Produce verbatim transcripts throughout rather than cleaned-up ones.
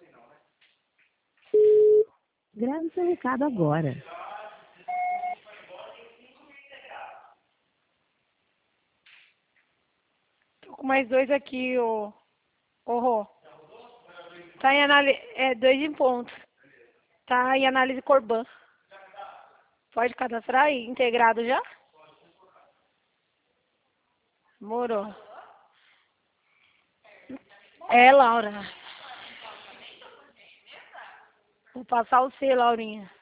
Grave seu recado agora. Tô com mais dois aqui, ô. Ô, Rô. Tá em análise. É, dois em ponto. Tá em análise Corban. Pode cadastrar aí? Integrado já? Morou. É, Laura. Vou passar o C, Laurinha.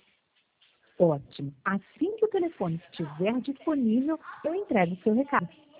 Ótimo. Assim que o telefone estiver disponível, eu entrego o seu recado.